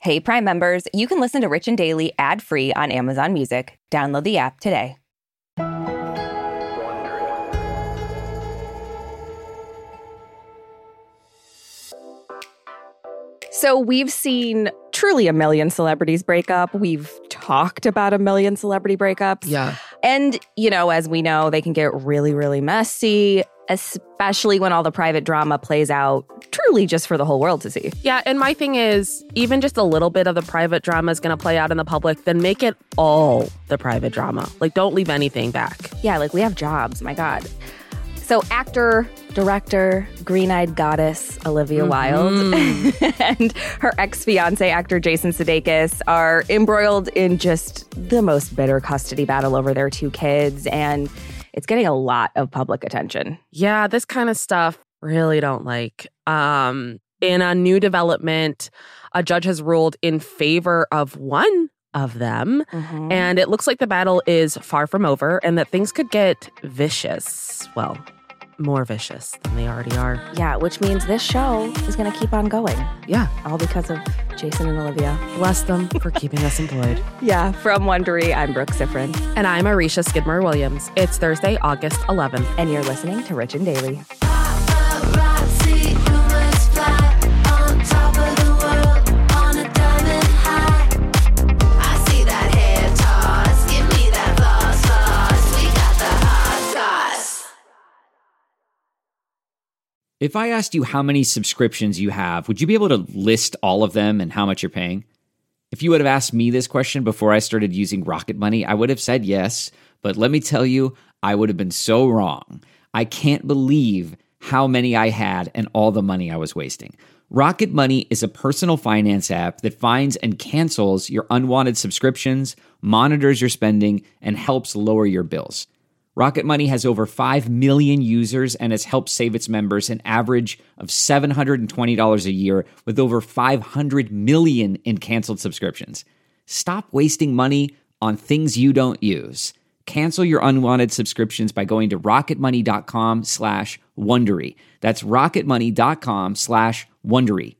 Hey, Prime members, you can listen to Rich and Daily ad-free on Amazon Music. Download the app today. So we've seen truly a million celebrities break up. We've talked about a million celebrity breakups. Yeah. And, you know, as we know, they can get really, really messy, especially when all the private drama plays out truly just for the whole world to see. Yeah, and my thing is, even just a little bit of the private drama is going to play out in the public, then make it all the private drama. Like, don't leave anything back. Yeah, like we have jobs, my God. So actor, director, green-eyed goddess Olivia Wilde and her ex-fiance, actor Jason Sudeikis, are embroiled in just the most bitter custody battle over their two kids, and it's getting a lot of public attention. Yeah, this kind of stuff really don't like. In a new development, a judge has ruled in favor of one of them, and it looks like the battle is far from over and that things could get vicious. Well, more vicious than they already are. Yeah, which means this show is going to keep on going. Yeah. All because of Jason and Olivia. Bless them for keeping us employed. Yeah, from Wondery, I'm Brooke Sifrin. And I'm Arisha Skidmore-Williams. It's Thursday, August 11th. And you're listening to Rich and Daily. If I asked you how many subscriptions you have, would you be able to list all of them and how much you're paying? If you would have asked me this question before I started using Rocket Money, I would have said yes, but let me tell you, I would have been so wrong. I can't believe how many I had and all the money I was wasting. Rocket Money is a personal finance app that finds and cancels your unwanted subscriptions, monitors your spending, and helps lower your bills. Rocket Money has over 5 million users and has helped save its members an average of $720 a year with over 500 million in canceled subscriptions. Stop wasting money on things you don't use. Cancel your unwanted subscriptions by going to rocketmoney.com/Wondery. That's rocketmoney.com/Wondery.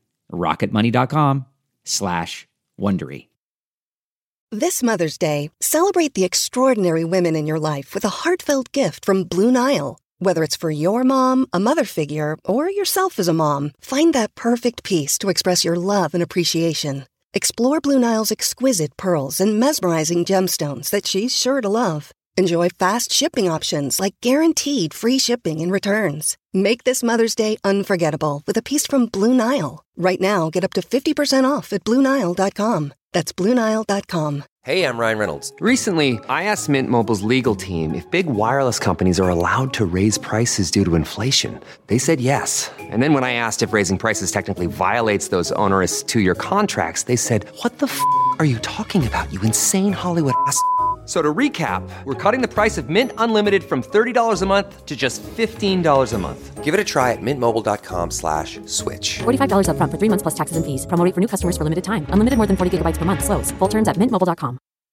rocketmoney.com/Wondery. This Mother's Day, celebrate the extraordinary women in your life with a heartfelt gift from Blue Nile. Whether it's for your mom, a mother figure, or yourself as a mom, find that perfect piece to express your love and appreciation. Explore Blue Nile's exquisite pearls and mesmerizing gemstones that she's sure to love. Enjoy fast shipping options like guaranteed free shipping and returns. Make this Mother's Day unforgettable with a piece from Blue Nile. Right now, get up to 50% off at BlueNile.com. That's BlueNile.com. Hey, I'm Ryan Reynolds. Recently, I asked Mint Mobile's legal team if big wireless companies are allowed to raise prices due to inflation. They said yes. And then when I asked if raising prices technically violates those onerous two-year contracts, they said, "What the f*** are you talking about, you insane Hollywood ass?" So to recap, we're cutting the price of Mint Unlimited from $30 a month to just $15 a month. Give it a try at mintmobile.com/switch. $45 up front for 3 months plus taxes and fees. Promo rate for new customers for limited time. Unlimited more than 40 gigabytes per month. Slows full terms at mintmobile.com.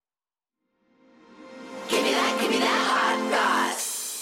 Give me that hot goss.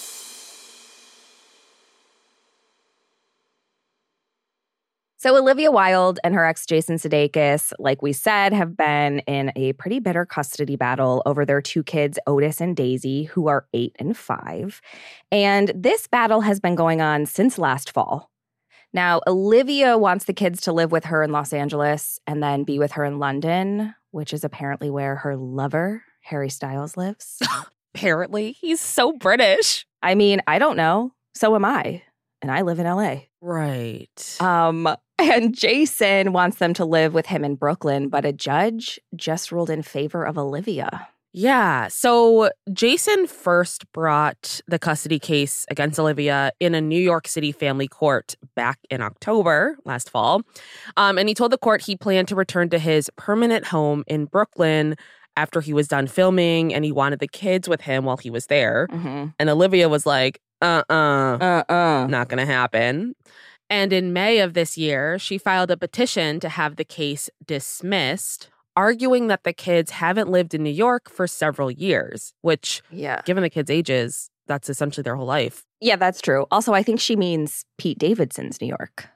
So Olivia Wilde and her ex Jason Sudeikis, like we said, have been in a pretty bitter custody battle over their two kids, Otis and Daisy, who are 8 and 5. And this battle has been going on since last fall. Now, Olivia wants the kids to live with her in Los Angeles and then be with her in London, which is apparently where her lover, Harry Styles, lives. Apparently, he's so British. I mean, I don't know. So am I. And I live in LA. Right. And Jason wants them to live with him in Brooklyn, but a judge just ruled in favor of Olivia. Yeah. So Jason first brought the custody case against Olivia in a New York City family court back in October last fall. And he told the court he planned to return to his permanent home in Brooklyn after he was done filming, and he wanted the kids with him while he was there. And Olivia was like, not going to happen. And in May of this year, she filed a petition to have the case dismissed, arguing that the kids haven't lived in New York for several years, which, given the kids' ages, that's essentially their whole life. Yeah, that's true. Also, I think she means Pete Davidson's New York.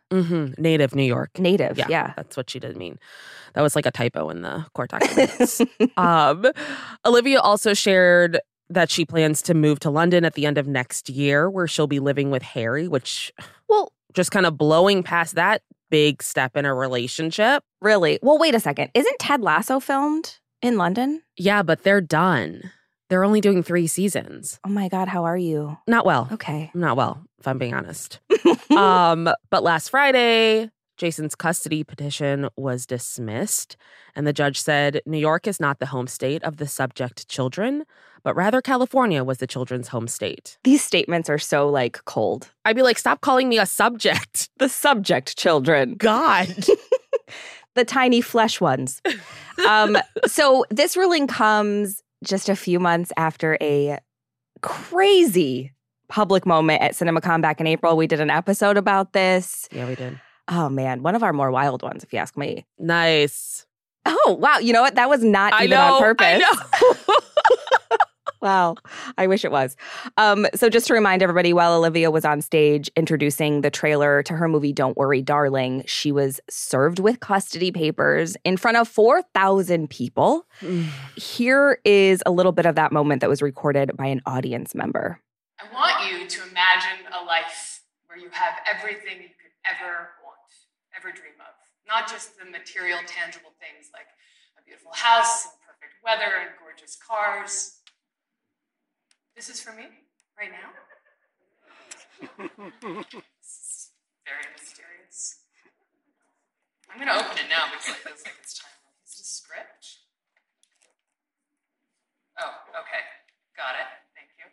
Native New York. Native, yeah. That's what she did mean. That was like a typo in the court documents. Olivia also shared that she plans to move to London at the end of next year, where she'll be living with Harry, which, well, just kind of blowing past that big step in a relationship. Really? Well, wait a second. Isn't Ted Lasso filmed in London? Yeah, but they're done. They're only doing 3 seasons. Oh my God, how are you? Not well. Okay. I'm not well, if I'm being honest. But last Friday, Jason's custody petition was dismissed, and the judge said New York is not the home state of the subject children, but rather California was the children's home state. These statements are so, like, cold. I'd be like, stop calling me a subject. The subject children. God. The tiny flesh ones. So this ruling comes just a few months after a crazy public moment at CinemaCon back in April. We did an episode about this. Yeah, we did. Oh, man. One of our more wild ones, if you ask me. Nice. Oh, wow. You know what? That was not even on purpose. I know. Wow. I wish it was. So just to remind everybody, while Olivia was on stage introducing the trailer to her movie Don't Worry, Darling, she was served with custody papers in front of 4,000 people. Here is a little bit of that moment that was recorded by an audience member. I want you to imagine a life where you have everything you could ever want, ever dream of. Not just the material, tangible things like a beautiful house and perfect weather and gorgeous cars. This is for me, right now. This is very mysterious. I'm going to open it now because it feels like it's time. Is it a script? Oh, okay. Got it. Thank you.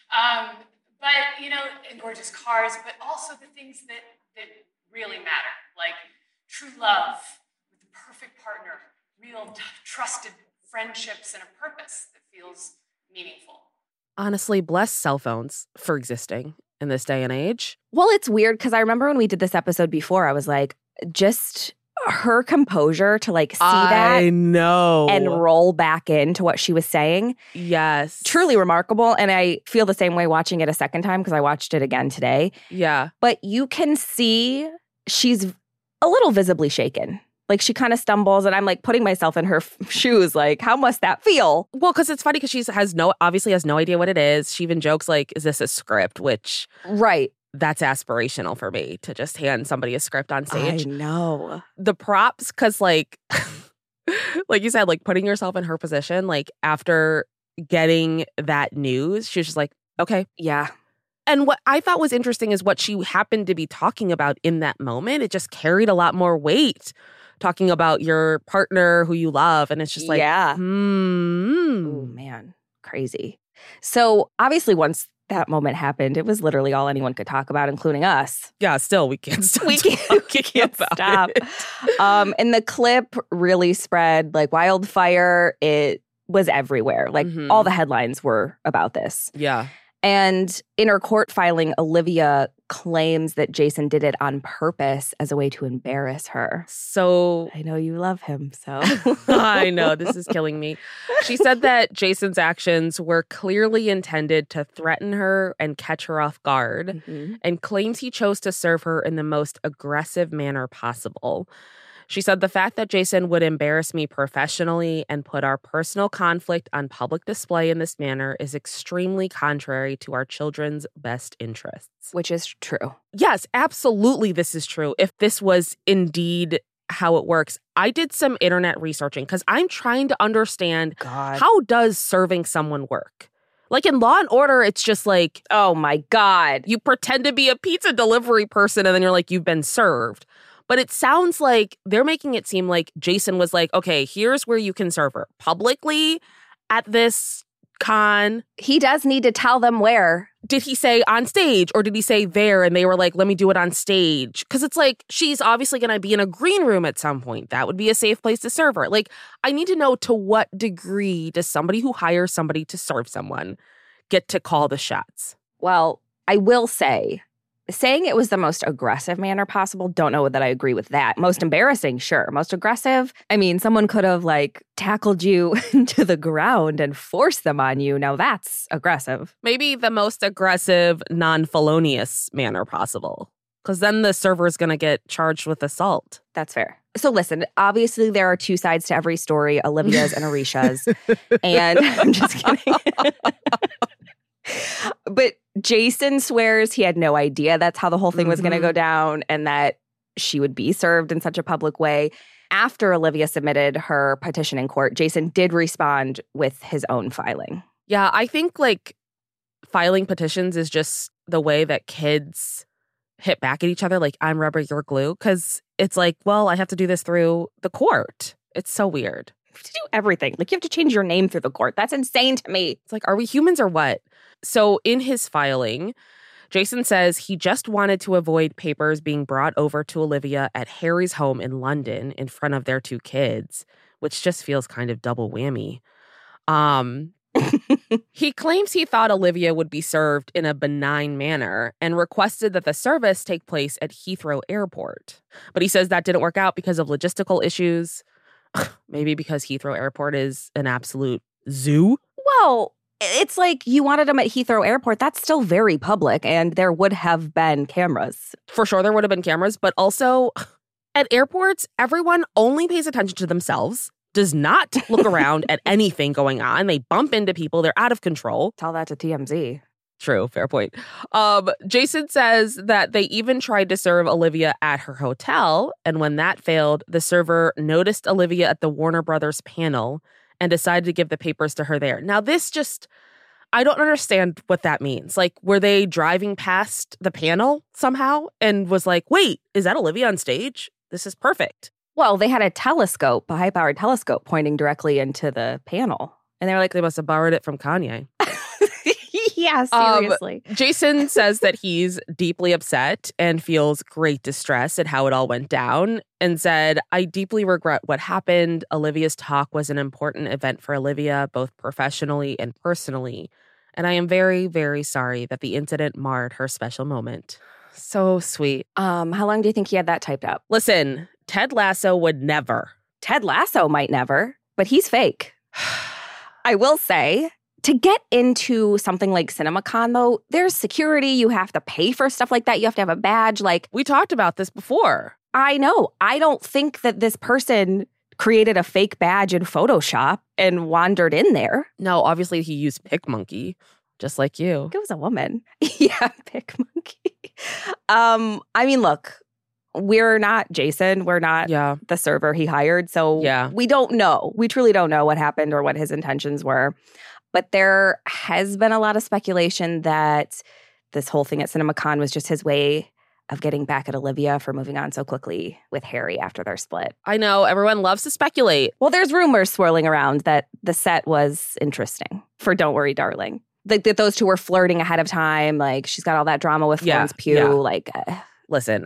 But, you know, and gorgeous cars, but also the things that really matter, like true love with the perfect partner, real trusted friendships, and a purpose that feels meaningful. Honestly, bless cell phones for existing in this day and age. Well, it's weird because I remember when we did this episode before, I was like, just her composure to like see that. I know. And roll back into what she was saying. Yes. Truly remarkable. And I feel the same way watching it a second time because I watched it again today. Yeah. But you can see she's a little visibly shaken. Like she kind of stumbles and I'm like putting myself in her shoes. Like, how must that feel? Well, because it's funny because she obviously has no idea what it is. She even jokes like, is this a script? Which, right. That's aspirational for me to just hand somebody a script on stage. I know. The props, because like, like you said, like putting yourself in her position, like after getting that news, she was just like, okay. Yeah. And what I thought was interesting is what she happened to be talking about in that moment. It just carried a lot more weight. Talking about your partner who you love. And it's just like, yeah. Oh, man. Crazy. So obviously once that moment happened, it was literally all anyone could talk about, including us. Yeah, still, we can't stop. We can't stop. And the clip really spread like wildfire. It was everywhere. Like all the headlines were about this. Yeah. And in her court filing, Olivia claims that Jason did it on purpose as a way to embarrass her. So I know you love him, so. I know, this is killing me. She said that Jason's actions were clearly intended to threaten her and catch her off guard, and claims he chose to serve her in the most aggressive manner possible. She said the fact that Jason would embarrass me professionally and put our personal conflict on public display in this manner is extremely contrary to our children's best interests. Which is true. Yes, absolutely this is true. If this was indeed how it works. I did some internet researching because I'm trying to understand how does serving someone work? Like in Law & Order, it's just like, oh my God. You pretend to be a pizza delivery person and then you're like, you've been served. But it sounds like they're making it seem like Jason was like, okay, here's where you can serve her. Publicly at this con. He does need to tell them where. Did he say on stage or did he say there? And they were like, let me do it on stage. Because it's like, she's obviously going to be in a green room at some point. That would be a safe place to serve her. Like, I need to know to what degree does somebody who hires somebody to serve someone get to call the shots? Well, I will say, saying it was the most aggressive manner possible, don't know that I agree with that. Most embarrassing, sure. Most aggressive, I mean, someone could have like tackled you to the ground and forced them on you. Now that's aggressive. Maybe the most aggressive, non-felonious manner possible. Because then the server is going to get charged with assault. That's fair. So listen, obviously there are two sides to every story, Olivia's and Arisha's. And I'm just kidding. But Jason swears he had no idea that's how the whole thing was going to go down and that she would be served in such a public way. After Olivia submitted her petition in court, Jason did respond with his own filing. Yeah, I think like filing petitions is just the way that kids hit back at each other like, I'm rubber, you're glue. Because it's like, well, I have to do this through the court. It's so weird. You have to do everything. Like, you have to change your name through the court. That's insane to me. It's like, are we humans or what? So in his filing, Jason says he just wanted to avoid papers being brought over to Olivia at Harry's home in London in front of their two kids, which just feels kind of double whammy. He claims he thought Olivia would be served in a benign manner and requested that the service take place at Heathrow Airport. But he says that didn't work out because of logistical issues. Maybe because Heathrow Airport is an absolute zoo. Well, it's like you wanted him at Heathrow Airport. That's still very public, and there would have been cameras. For sure there would have been cameras, but also at airports, everyone only pays attention to themselves, does not look around at anything going on. They bump into people. They're out of control. Tell that to TMZ. True. Fair point. Jason says that they even tried to serve Olivia at her hotel. And when that failed, the server noticed Olivia at the Warner Brothers panel and decided to give the papers to her there. Now, this just, I don't understand what that means. Like, were they driving past the panel somehow and was like, wait, is that Olivia on stage? This is perfect. Well, they had a telescope, a high-powered telescope pointing directly into the panel. And they were like, They must have borrowed it from Kanye. yeah, seriously. Jason says that he's deeply upset and feels great distress at how it all went down and said, I deeply regret what happened. Olivia's talk was an important event for Olivia, both professionally and personally. And I am very, very sorry that the incident marred her special moment. So sweet. How long do you think he had that typed up? Listen, Ted Lasso would never. Ted Lasso might never, but he's fake. I will say, to get into something like CinemaCon, though, there's security. You have to pay for stuff like that. You have to have a badge. Like, we talked about this before. I know. I don't think that this person created a fake badge in Photoshop and wandered in there. No, obviously he used PicMonkey, just like you. It was a woman. Yeah, PicMonkey. I mean, look, we're not Jason. We're not the server he hired. So we don't know. We truly don't know what happened or what his intentions were. But there has been a lot of speculation that this whole thing at CinemaCon was just his way of getting back at Olivia for moving on so quickly with Harry after their split. I know. Everyone loves to speculate. Well, there's rumors swirling around that the set was interesting for Don't Worry, Darling. Like that those two were flirting ahead of time. Like she's got all that drama with Florence Pugh. Yeah. Like, listen,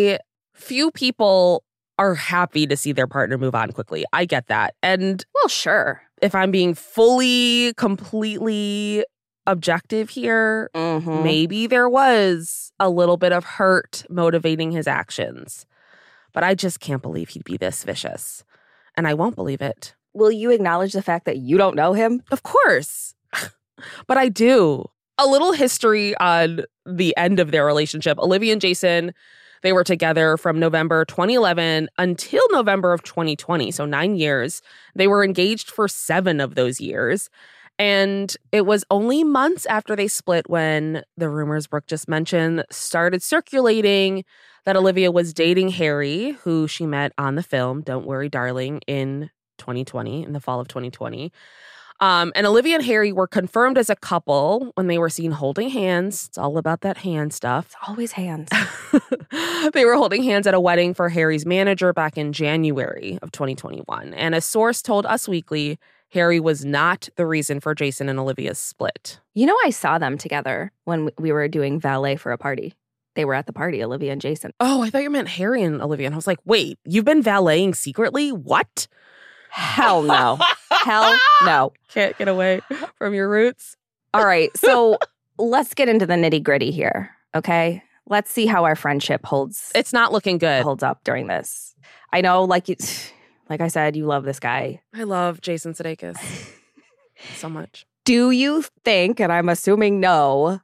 few people are happy to see their partner move on quickly. I get that. And well, sure. If I'm being fully, completely objective here, maybe there was a little bit of hurt motivating his actions. But I just can't believe he'd be this vicious. And I won't believe it. Will you acknowledge the fact that you don't know him? Of course. But I do. A little history on the end of their relationship. Olivia and Jason, they were together from November 2011 until November of 2020, so 9 years. They were engaged for 7 of those years. And it was only months after they split when the rumors Brooke just mentioned started circulating that Olivia was dating Harry, who she met on the film Don't Worry, Darling, in 2020, in the fall of 2020. And Olivia and Harry were confirmed as a couple when they were seen holding hands. It's all about that hand stuff. It's always hands. They were holding hands at a wedding for Harry's manager back in January of 2021. And a source told Us Weekly Harry was not the reason for Jason and Olivia's split. You know, I saw them together when we were doing valet for a party. They were at the party, Olivia and Jason. Oh, I thought you meant Harry and Olivia. And I was like, wait, you've been valeting secretly? What? Hell no. Hell no. Can't get away from your roots. All right. So let's get into the nitty gritty here. Okay. Let's see how our friendship holds. It's not looking good. Holds up during this. I know, like I said, you love this guy. I love Jason Sudeikis so much. Do you think, and I'm assuming no,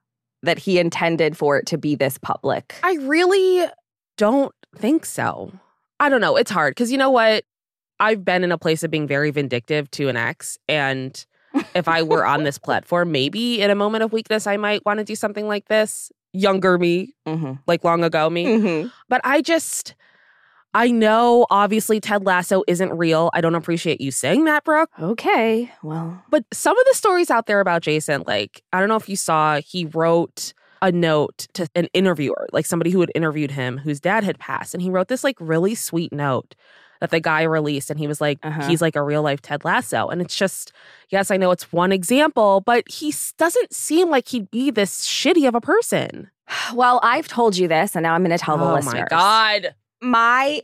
that he intended for it to be this public. I really don't think so. I don't know. It's hard because you know what? I've been in a place of being very vindictive to an ex. And if I were on this platform, maybe in a moment of weakness, I might want to do something like this. Younger me, like long ago me. But I know obviously Ted Lasso isn't real. I don't appreciate you saying that, Brooke. Okay, well. But some of the stories out there about Jason, like, I don't know if you saw, he wrote a note to an interviewer, like somebody who had interviewed him, whose dad had passed. And he wrote this like really sweet note that the guy released. And he was like, he's like a real life Ted Lasso. And it's just, yes, I know it's one example, but he doesn't seem like he'd be this shitty of a person. Well, I've told you this, and now I'm going to tell the listeners. Oh my God. My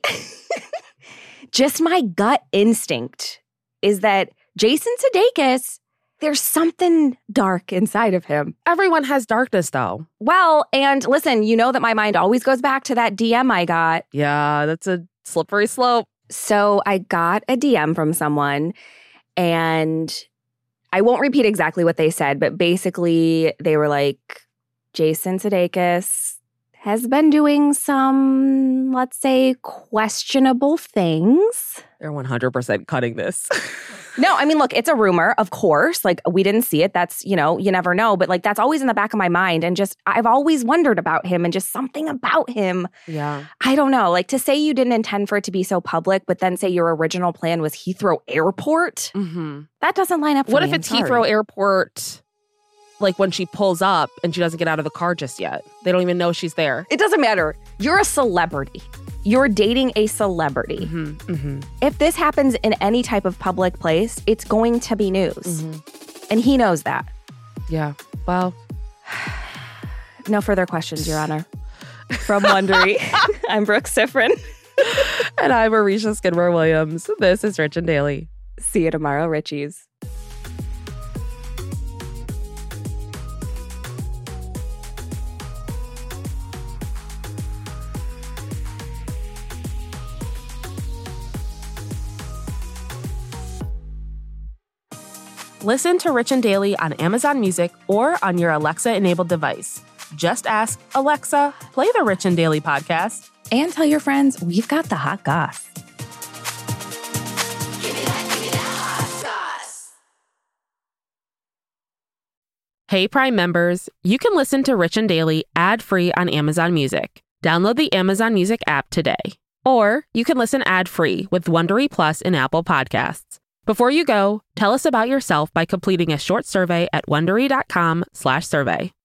gut instinct is that Jason Sudeikis, there's something dark inside of him. Everyone has darkness, though. Well, and listen, you know that my mind always goes back to that DM I got. Yeah, that's a slippery slope. So I got a DM from someone, and I won't repeat exactly what they said, but basically they were like, Jason Sudeikis has been doing some, let's say, questionable things. They're 100% cutting this. No, I mean, look, it's a rumor, of course. Like, we didn't see it. That's, you know, you never know. But like, that's always in the back of my mind. And just, I've always wondered about him and just something about him. Yeah. I don't know. Like, to say you didn't intend for it to be so public, but then say your original plan was Heathrow Airport, that doesn't line up for me. What if it's Heathrow Airport, like when she pulls up and she doesn't get out of the car just yet? They don't even know she's there. It doesn't matter. You're a celebrity. You're dating a celebrity. If this happens in any type of public place, it's going to be news. And he knows that. Yeah. Well. No further questions, Your Honor. From Wondery, I'm Brooke Siffrin. And I'm Arisha Skidmore-Williams. This is Rich and Daily. See you tomorrow, Richies. Listen to Rich and Daily on Amazon Music or on your Alexa-enabled device. Just ask, Alexa, play the Rich and Daily podcast. And tell your friends we've got the hot goss. Give me that hot sauce. Hey, Prime members, you can listen to Rich and Daily ad-free on Amazon Music. Download the Amazon Music app today. Or you can listen ad-free with Wondery Plus in Apple Podcasts. Before you go, tell us about yourself by completing a short survey at Wondery.com/survey.